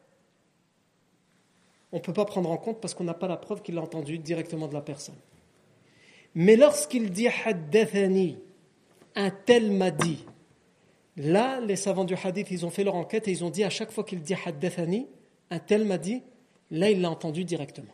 on ne peut pas prendre en compte parce qu'on n'a pas la preuve qu'il l'a entendu directement de la personne. Mais lorsqu'il dit haddathani, un tel m'a dit, là, les savants du hadith, ils ont fait leur enquête et ils ont dit à chaque fois qu'il dit haddathani, un tel m'a dit, là, il l'a entendu directement.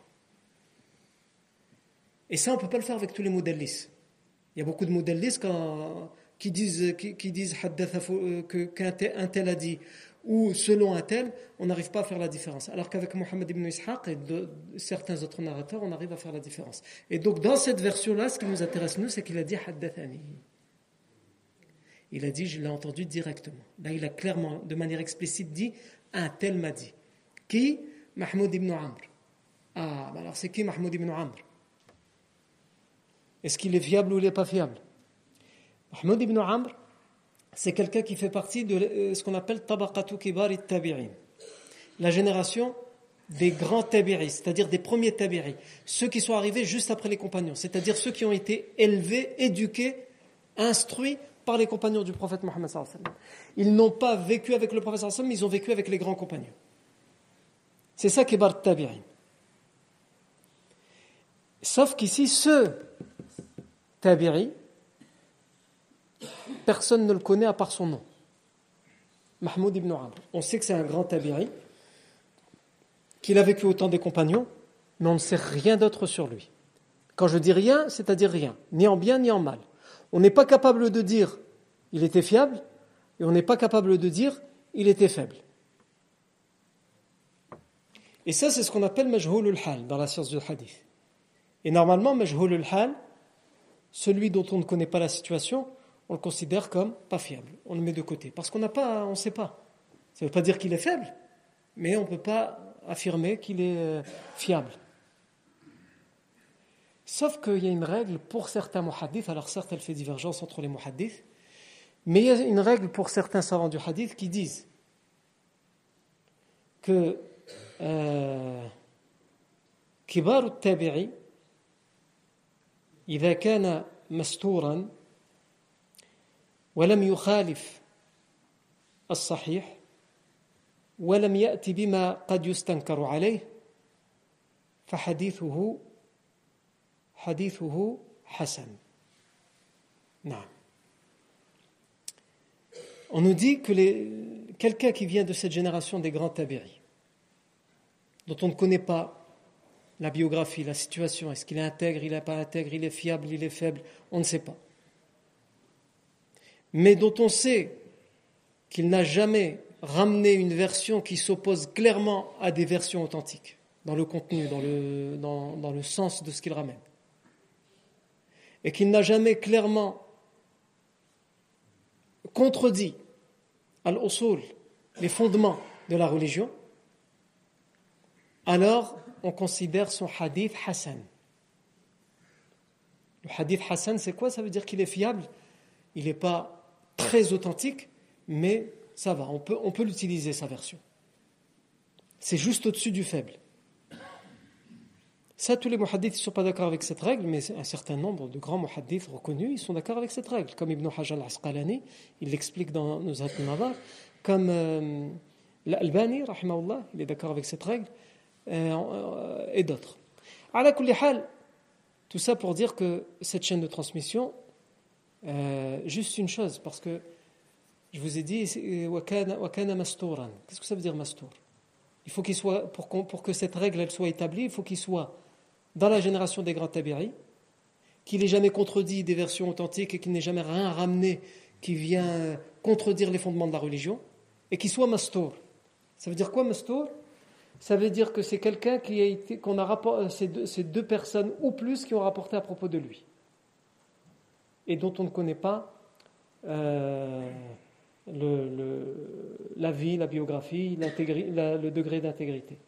Et ça, on ne peut pas le faire avec tous les mudallis. Il y a beaucoup de mudallis quand, qui disent, qui, qui disent que, qu'un tel, un tel a dit, ou selon un tel, on n'arrive pas à faire la différence. Alors qu'avec Mohammed ibn Ishaq et de, certains autres narrateurs, on arrive à faire la différence. Et donc, dans cette version-là, ce qui nous intéresse, nous, c'est qu'il a dit haddathani. Il a dit, je l'ai entendu directement. Là, il a clairement, de manière explicite, dit, un tel m'a dit. Qui? Mahmoud ibn Amr. Ah, alors c'est qui Mahmoud ibn Amr? Est-ce qu'il est fiable ou il n'est pas fiable? Mahmoud ibn Amr, c'est quelqu'un qui fait partie de ce qu'on appelle Tabaqatu Kibar al-Tabi'in. La génération des grands tabi'i, c'est-à-dire des premiers tabi'i. Ceux qui sont arrivés juste après les compagnons, c'est-à-dire ceux qui ont été élevés, éduqués, instruits par les compagnons du prophète Mohammed sallallahu alayhi wa sallam. Ils n'ont pas vécu avec le prophète sallallahu alayhi wa sallam, mais ils ont vécu avec les grands compagnons. C'est ça Kibar al-Tabi'in. Sauf qu'ici, ce tabi'i, personne ne le connaît à part son nom. Mahmoud ibn Amr. On sait que c'est un grand tabi'i, qu'il a vécu au temps des compagnons, mais on ne sait rien d'autre sur lui. Quand je dis rien, c'est-à-dire rien, ni en bien ni en mal. On n'est pas capable de dire il était fiable, et on n'est pas capable de dire il était faible. Et ça, c'est ce qu'on appelle majhoulul hal dans la science du hadith. Et normalement, majhoulul hal, celui dont on ne connaît pas la situation, on le considère comme pas fiable. On le met de côté. Parce qu'on n'a pas, on ne sait pas. Ça ne veut pas dire qu'il est faible, mais on ne peut pas affirmer qu'il est fiable. Sauf qu'il y a une règle pour certains muhaddiths, alors certes elle fait divergence entre les muhaddiths, mais il y a une règle pour certains savants du hadith qui disent que kibar al-tabi'i إذا كان مستورا ولم يخالف الصحيح ولم يأتي بما قد يستنكر عليه فحديثه حديثه حسن. نعم. On nous dit que les, quelqu'un qui vient de cette génération des grands tabi'i, dont on ne connaît pas la biographie, la situation, est-ce qu'il est intègre, il n'est pas intègre, il est fiable, il est faible, on ne sait pas. Mais dont on sait qu'il n'a jamais ramené une version qui s'oppose clairement à des versions authentiques, dans le contenu, dans le, dans, dans le sens de ce qu'il ramène. Et qu'il n'a jamais clairement contredit al-usul, les fondements de la religion, alors on considère son hadith Hassan. Le hadith Hassan, c'est quoi? Ça veut dire qu'il est fiable, il n'est pas très authentique, mais ça va, on peut, on peut l'utiliser, sa version. C'est juste au-dessus du faible. Ça, tous les muhaddiths ne sont pas d'accord avec cette règle, mais un certain nombre de grands muhaddiths reconnus, ils sont d'accord avec cette règle. Comme Ibn Hajar al-Asqalani, il l'explique dans Nuzhat al-Nadar, comme euh, l'Albani, rahimahullah, il est d'accord avec cette règle, euh, et d'autres. Ala kulli hal, tout ça pour dire que cette chaîne de transmission, euh, juste une chose, parce que je vous ai dit, wakana, wakana mastouran. Qu'est-ce que ça veut dire mastour? Il faut qu'il soit, pour, pour que cette règle elle soit établie, il faut qu'il soit dans la génération des grands tabi'i, qu'il n'ait jamais contredit des versions authentiques et qu'il n'ait jamais rien ramené qui vient contredire les fondements de la religion, et qu'il soit mastour. Ça veut dire quoi mastour? Ça veut dire que c'est quelqu'un qui a été, qu'on a rapporté, c'est deux, c'est deux personnes ou plus qui ont rapporté à propos de lui, et dont on ne connaît pas euh, le, le, la vie, la biographie, la, le degré d'intégrité.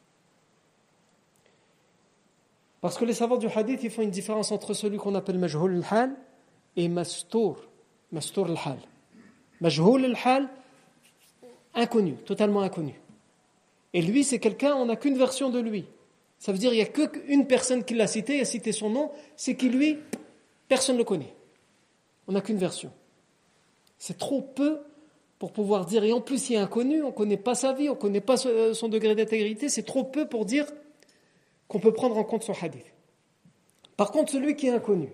Parce que les savants du hadith, ils font une différence entre celui qu'on appelle majhul al-hal et mastour, mastour al-hal. Majhul al-hal, inconnu, totalement inconnu. Et lui, c'est quelqu'un, on n'a qu'une version de lui. Ça veut dire qu'il n'y a qu'une personne qui l'a cité, il a cité son nom, c'est qui lui, personne ne le connaît. On n'a qu'une version. C'est trop peu pour pouvoir dire, et en plus il est inconnu, on ne connaît pas sa vie, on ne connaît pas son degré d'intégrité, c'est trop peu pour dire qu'on peut prendre en compte son hadith. Par contre, celui qui est inconnu,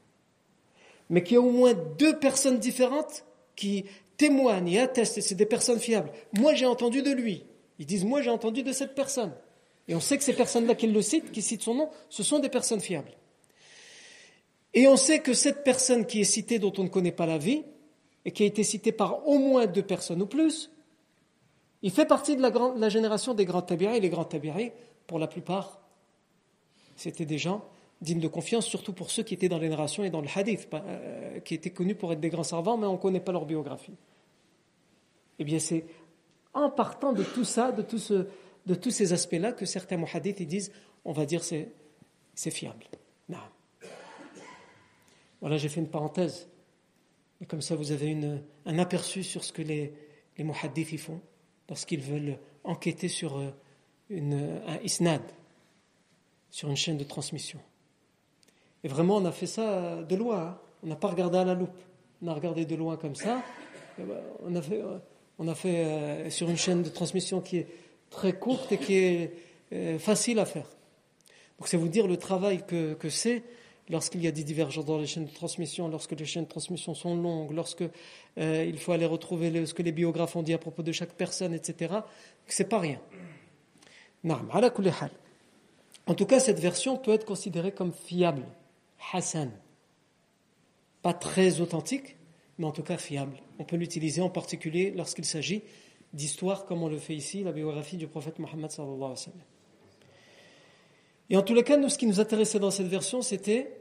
mais qui a au moins deux personnes différentes qui témoignent et attestent, et c'est des personnes fiables. Moi, j'ai entendu de lui. Ils disent, moi, j'ai entendu de cette personne. Et on sait que ces personnes-là qui le citent, qui citent son nom, ce sont des personnes fiables. Et on sait que cette personne qui est citée, dont on ne connaît pas la vie, et qui a été citée par au moins deux personnes ou plus, il fait partie de la, grande, la génération des grands tabi'i. Et les grands tabi'i, pour la plupart, c'était des gens dignes de confiance, surtout pour ceux qui étaient dans les narrations et dans le hadith, euh, qui étaient connus pour être des grands savants, mais on ne connaît pas leur biographie. Eh bien, c'est en partant de tout ça, de, tout ce, de tous ces aspects-là, que certains muhaddiths ils disent, on va dire, c'est, c'est fiable. Non. Voilà, j'ai fait une parenthèse. Et comme ça, vous avez une, un aperçu sur ce que les, les muhaddiths y font lorsqu'ils veulent enquêter sur une, un isnad, sur une chaîne de transmission. Et vraiment, on a fait ça de loin. Hein. On n'a pas regardé à la loupe. On a regardé de loin comme ça. On a fait, on a fait euh, sur une chaîne de transmission qui est très courte et qui est euh, facile à faire. Donc, c'est vous dire le travail que, que c'est lorsqu'il y a des divergences dans les chaînes de transmission, lorsque les chaînes de transmission sont longues, lorsque euh, il faut aller retrouver les, ce que les biographes ont dit à propos de chaque personne, et cetera. C'est pas rien. Naam, ala kulli hal. En tout cas, cette version peut être considérée comme fiable, Hassan. Pas très authentique, mais en tout cas fiable. On peut l'utiliser en particulier lorsqu'il s'agit d'histoires comme on le fait ici, la biographie du prophète Mohammed sallallahu alayhi wa sallam. Et en tous les cas, nous, ce qui nous intéressait dans cette version, c'était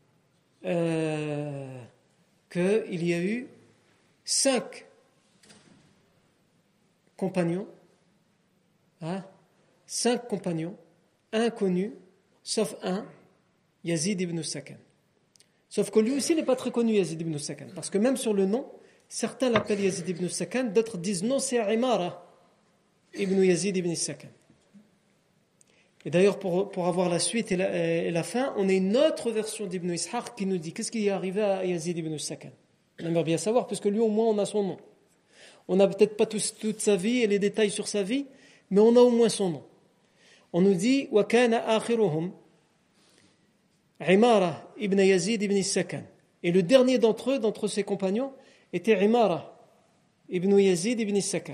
euh, qu'il y a eu cinq compagnons, hein, cinq compagnons inconnus, sauf un, Yazid ibn Sakan. Sauf que lui aussi n'est pas très connu, Yazid ibn Sakan, parce que même sur le nom, certains l'appellent Yazid ibn Sakan, d'autres disent non, c'est Imara ibn Yazid ibn Sakan. Et d'ailleurs, pour, pour avoir la suite et la, et la fin, on a une autre version d'Ibn Ishaq qui nous dit qu'est-ce qui est arrivé à Yazid ibn Sakan. On aimerait bien savoir, puisque lui au moins on a son nom. On n'a peut-être pas tous, toute sa vie et les détails sur sa vie, mais on a au moins son nom. On nous dit « وَكَانَ آخِرُهُمْ عِمَارَةِ ibn Yazid ibn Sakan » Et le dernier d'entre eux, d'entre ses compagnons, était Imara ibn Yazid ibn Sakan.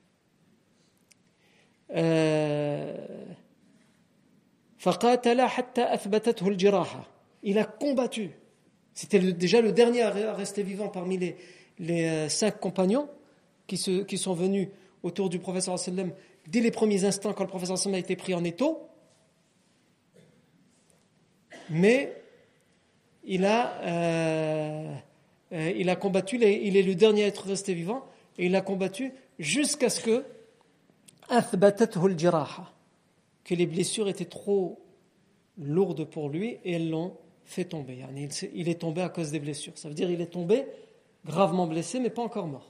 فَقَاتَلَ حَتَّى أَثْبَتَتْهُ الْجِرَاحَةِ Il a combattu. C'était le, déjà le dernier à rester vivant parmi les, les euh, cinq compagnons qui, se, qui sont venus autour du prophète sallallahu alayhi wa sallam dès les premiers instants quand le prophète sallallahu alayhi wa sallam a été pris en étau. Mais il a, euh, euh, il a combattu, il est le dernier à être resté vivant, et il a combattu jusqu'à ce que أثبتته الجراحة, que les blessures étaient trop lourdes pour lui et elles l'ont fait tomber. Il est tombé à cause des blessures. Ça veut dire qu'il est tombé gravement blessé, mais pas encore mort.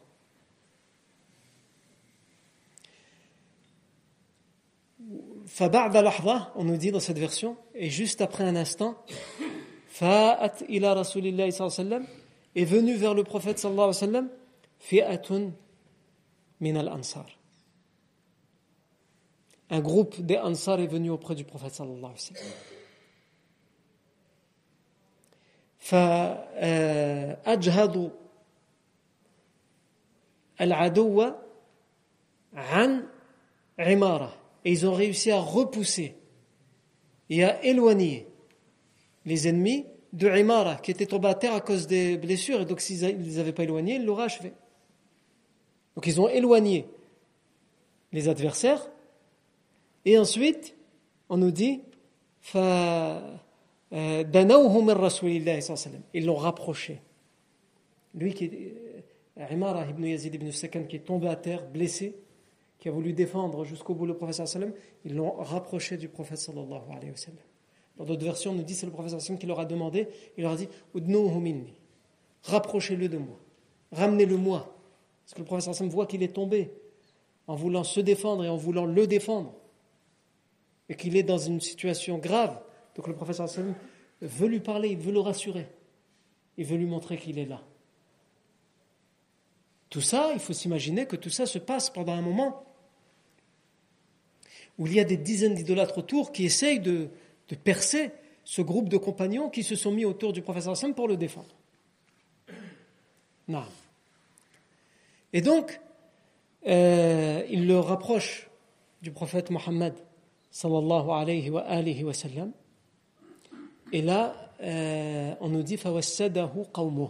فبعد لحظة, on nous dit dans cette version, et juste après un instant, فَأَتْ إِلَى رَسُولِ اللَّهِ صلى الله عليه وسلم, est venu vers le prophète sallallahu alayhi wa sallam, فِئَةٌ مِنَ الْأَنصَارِ. Un groupe des Ansar est venu auprès du prophète sallallahu alayhi wa sallam. فأجهضوا العدو عن عمارة. Et ils ont réussi à repousser et à éloigner les ennemis de Imara, qui étaient tombés à terre à cause des blessures, et donc s'ils ne les avaient pas éloignés, ils l'auraient achevé. Donc ils ont éloigné les adversaires, et ensuite, on nous dit ils l'ont rapproché. Lui qui est Imara ibn Yazid ibn Sakan, qui est tombé à terre, blessé, qui a voulu défendre jusqu'au bout le prophète sallallahu alayhi wa sallam, ils l'ont rapproché du prophète sallallahu alayhi wa sallam. Dans d'autres versions, on nous dit c'est le prophète sallallahu alayhi wa sallam qui leur a demandé, il leur a dit udnuhu minni, rapprochez-le de moi, ramenez-le moi, parce que le prophète sallallahu alayhi wa sallam voit qu'il est tombé en voulant se défendre et en voulant le défendre, et qu'il est dans une situation grave. Donc le prophète sallallahu alayhi wa sallam veut lui parler, il veut le rassurer, il veut lui montrer qu'il est là. Tout ça, il faut s'imaginer que tout ça se passe pendant un moment où il y a des dizaines d'idolâtres autour qui essayent de, de percer ce groupe de compagnons qui se sont mis autour du prophète sallallahu alayhi wa sallam pour le défendre. Non. Et donc, euh, il le rapproche du prophète Mohammed sallallahu alayhi wa alihi wa sallam. Et là, euh, on nous dit فَوَسَّدَهُ قَوْمُهُ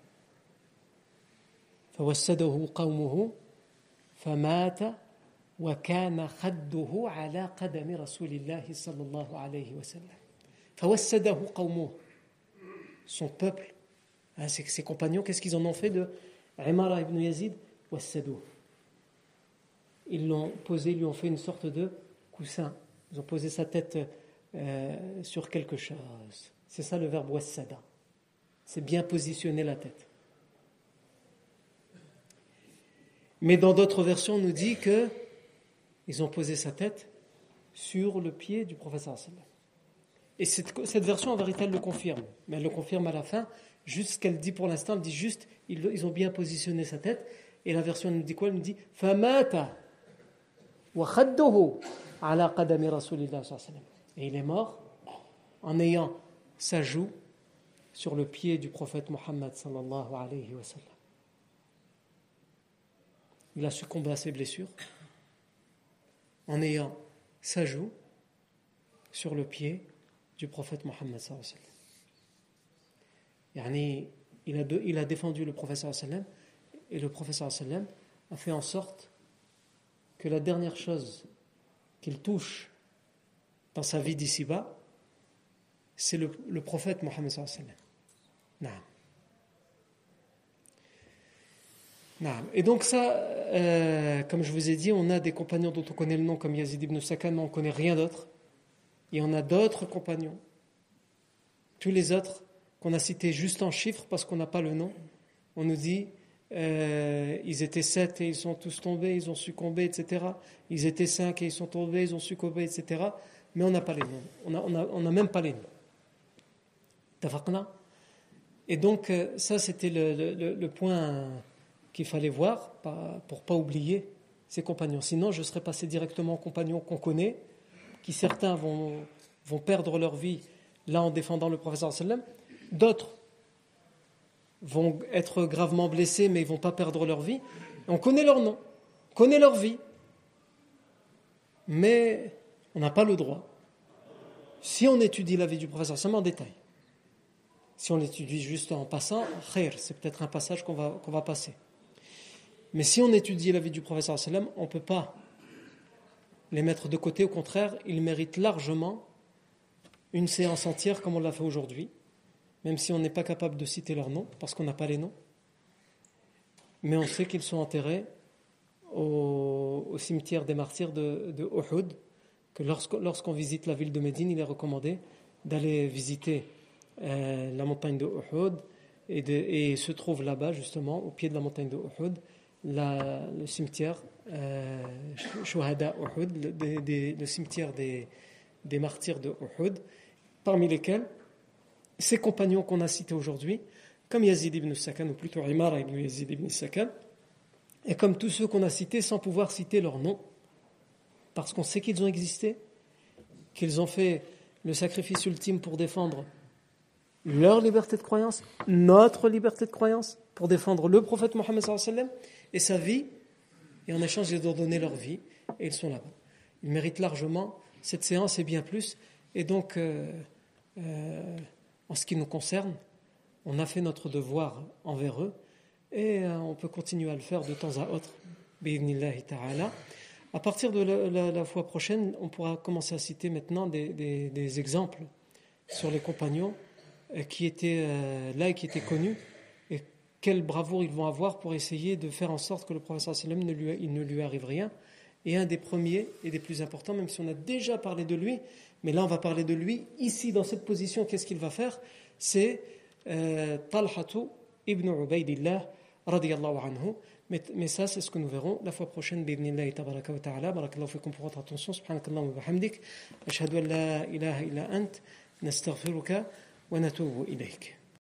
فَوَسَّدَهُ قَوْمُهُ فَمَاتَ وَكَانَ خَدُّهُ عَلَى قَدَمِ رَسُولِ اللَّهِ صلى الله عليه وسلم. فَوَسَّدَهُ قَوْمُهُ. Son peuple, hein, ses, ses compagnons, qu'est-ce qu'ils en ont fait de Imara ibn Yazid? وَسَّدُهُ. Ils l'ont posé, ils lui ont fait une sorte de coussin. Ils ont posé sa tête euh, sur quelque chose. C'est ça le verbe wassada. C'est bien positionner la tête. Mais dans d'autres versions, on nous dit que ils ont posé sa tête sur le pied du prophète sallallahu alayhi wa sallam. Et cette, cette version, en vérité, elle le confirme. Mais elle le confirme à la fin. Juste ce qu'elle dit pour l'instant, elle dit juste, ils, ils ont bien positionné sa tête. Et la version, elle nous dit quoi? Elle nous dit « Famata wa khadduhu ala qadami rasulillah sallallahu alayhi wa sallam » Et il est mort en ayant sa joue sur le pied du prophète Mohammed sallallahu alayhi wa sallam. Il a succombé à ses blessures en ayant sa joue sur le pied du prophète Mohammed sallallahu alayhi wa sallam. Yani, il, a de, il a défendu le prophète sallallahu alayhi wa sallam, et le prophète sallallahu alayhi wa sallam a fait en sorte que la dernière chose qu'il touche dans sa vie d'ici-bas, c'est le, le prophète Mohammed sallallahu alayhi wa sallam. Naam. Et donc ça, euh, comme je vous ai dit, on a des compagnons dont on connaît le nom comme Yazid ibn Sakan, mais on ne connaît rien d'autre. Et on a d'autres compagnons. Tous les autres qu'on a cités juste en chiffres parce qu'on n'a pas le nom. On nous dit, euh, ils étaient sept et ils sont tous tombés, ils ont succombé, et cetera. Ils étaient cinq et ils sont tombés, ils ont succombé, et cetera. Mais on n'a pas les noms. On n'a on a, on a même pas les noms. Tafaqna. Et donc, ça, c'était le, le, le point qu'il fallait voir pour ne pas oublier ses compagnons. Sinon, je serais passé directement aux compagnons qu'on connaît, qui certains vont, vont perdre leur vie là en défendant le prophète sallam, d'autres vont être gravement blessés mais ils ne vont pas perdre leur vie. On connaît leur nom, on connaît leur vie, mais on n'a pas le droit. Si on étudie la vie du prophète sallam en détail, si on l'étudie juste en passant, khair, c'est peut-être un passage qu'on va, qu'on va passer. Mais si on étudie la vie du prophète sallam, on ne peut pas les mettre de côté. Au contraire, ils méritent largement une séance entière comme on l'a fait aujourd'hui, même si on n'est pas capable de citer leurs noms, parce qu'on n'a pas les noms. Mais on sait qu'ils sont enterrés au, au cimetière des martyrs de, de Uhud, que lorsqu'on, lorsqu'on visite la ville de Médine, il est recommandé d'aller visiter euh, la montagne de Uhud, et, de, et se trouve là-bas, justement, au pied de la montagne de Uhud, la, le cimetière euh, Shuhada Uhud, le, des, des, le cimetière des, des martyrs de Uhud, parmi lesquels ces compagnons qu'on a cités aujourd'hui, comme Yazid ibn Sakan, ou plutôt Imara ibn Yazid ibn Sakan, et comme tous ceux qu'on a cités sans pouvoir citer leur nom, parce qu'on sait qu'ils ont existé, qu'ils ont fait le sacrifice ultime pour défendre leur liberté de croyance, notre liberté de croyance, pour défendre le prophète Mohammed sallallahu alayhi wa sallam et sa vie, et en échange ils ont donné leur vie, et ils sont là-bas. Ils méritent largement cette séance et bien plus, et donc euh, euh, en ce qui nous concerne, on a fait notre devoir envers eux, et euh, on peut continuer à le faire de temps à autre, bi'idhnillahi ta'ala. À partir de la, la, la fois prochaine, on pourra commencer à citer maintenant des, des, des exemples sur les compagnons euh, qui étaient euh, là et qui étaient connus, et quelle bravoure ils vont avoir pour essayer de faire en sorte que le prophète sallallahu alayhi wa sallam ne lui, il ne lui arrive rien. Et un des premiers et des plus importants, même si on a déjà parlé de lui, mais là on va parler de lui, ici dans cette position, qu'est-ce qu'il va faire? C'est euh, Talhatu ibn Ubaydillah radiyallahu anhu. Mais, mais ça, c'est ce que nous verrons la fois prochaine. Bi'idhnillahi tabaraka wa ta'ala. Barakallahu fikum pour votre attention. Subhanakallahu wa bihamdik. Ashhadu an la ilaha illa ant. Nastaghfiruka wa natubu ilayk.